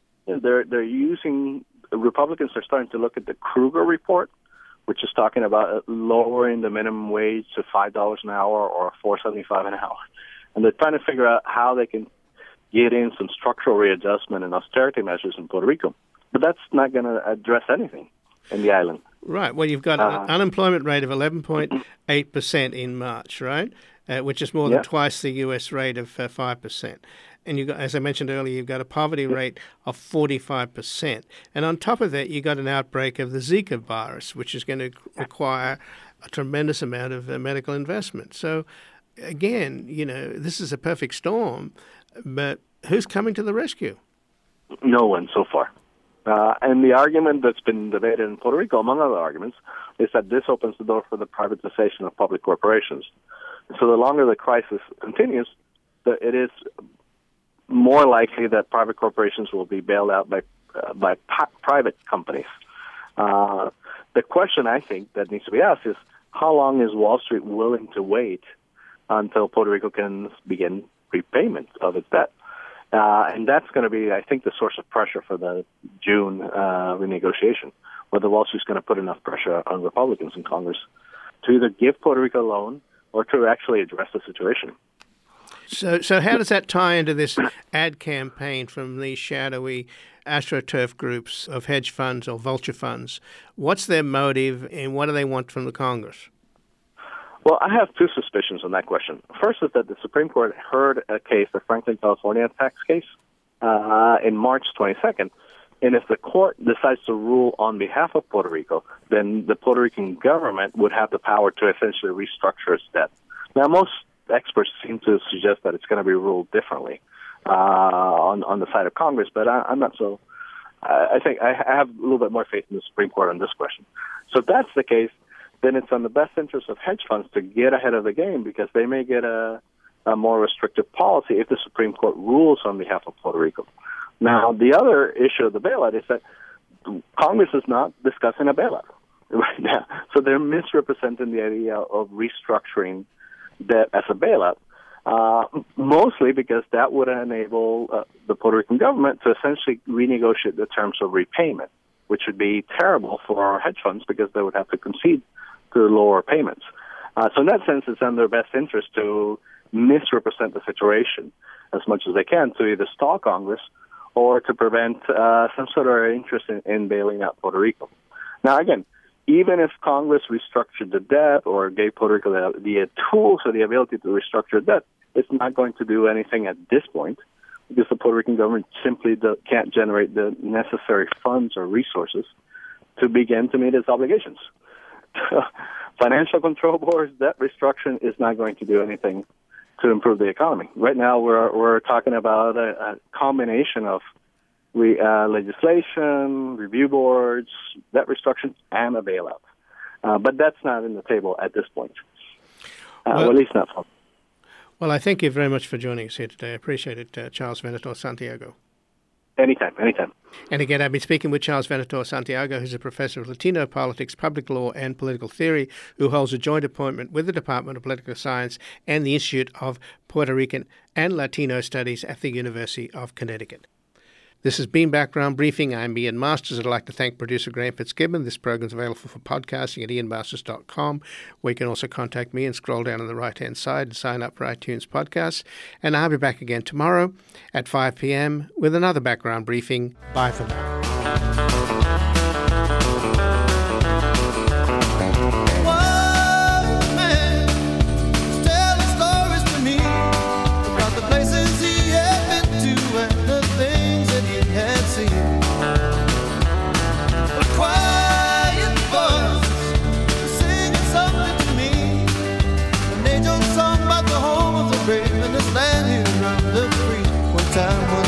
S5: using, Republicans are starting to look at the Kruger report, which is talking about lowering the minimum wage to $5 an hour or $4.75 an hour. And they're trying to figure out how they can get in some structural readjustment and austerity measures in Puerto Rico. But that's not going to address anything in the island.
S1: Right. Well, you've got an unemployment rate of 11.8% in March, right? Which is more than twice the U.S. rate of 5%. And you got, as I mentioned earlier, you've got a poverty rate of 45%. And on top of that, you got an outbreak of the Zika virus, which is going to require a tremendous amount of medical investment. So, again, this is a perfect storm, but who's coming to the rescue?
S5: No one so far. And the argument that's been debated in Puerto Rico, among other arguments, is that this opens the door for the privatization of public corporations. So the longer the crisis continues, it is more likely that private corporations will be bailed out by private companies. The question, I think, that needs to be asked is, how long is Wall Street willing to wait until Puerto Rico can begin repayment of its debt? And that's going to be, I think, the source of pressure for the June renegotiation, whether Wall Street's going to put enough pressure on Republicans in Congress to either give Puerto Rico a loan or to actually address the situation.
S1: So how does that tie into this ad campaign from these shadowy AstroTurf groups of hedge funds or vulture funds? What's their motive and what do they want from the Congress?
S5: Well, I have two suspicions on that question. First is that the Supreme Court heard a case, the Franklin, California tax case, in March 22nd. And if the court decides to rule on behalf of Puerto Rico, then the Puerto Rican government would have the power to essentially restructure its debt. Now, most experts seem to suggest that it's going to be ruled differently on the side of Congress, but I'm not so. I think I have a little bit more faith in the Supreme Court on this question. So if that's the case, then it's on the best interest of hedge funds to get ahead of the game because they may get a more restrictive policy if the Supreme Court rules on behalf of Puerto Rico. Now, the other issue of the bailout is that Congress is not discussing a bailout right now. So they're misrepresenting the idea of restructuring debt as a bailout, mostly because that would enable the Puerto Rican government to essentially renegotiate the terms of repayment, which would be terrible for our hedge funds because they would have to concede to lower payments. So in that sense, it's in their best interest to misrepresent the situation as much as they can to either stall Congress or to prevent some sort of interest in bailing out Puerto Rico. Now, again, even if Congress restructured the debt or gave Puerto Rico the tools or the ability to restructure debt, it's not going to do anything at this point because the Puerto Rican government simply can't generate the necessary funds or resources to begin to meet its obligations. Financial control boards, debt restructuring is not going to do anything to improve the economy. Right now, we're talking about a combination of legislation, review boards, debt restructuring, and a bailout. But that's not in the table at this point, or at least not for.
S1: Well, I thank you very much for joining us here today. I appreciate it, Charles Venator Santiago.
S5: Anytime.
S1: And again, I've been speaking with Charles Venator Santiago, who's a professor of Latino politics, public law, and political theory, who holds a joint appointment with the Department of Political Science and the Institute of Puerto Rican and Latino Studies at the University of Connecticut. This has been Background Briefing. I'm Ian Masters. I'd like to thank producer Graham Fitzgibbon. This program is available for podcasting at ianmasters.com, where you can also contact me and scroll down on the right-hand side and sign up for iTunes podcasts. And I'll be back again tomorrow at 5 p.m. with another Background Briefing. Bye for now.
S3: Time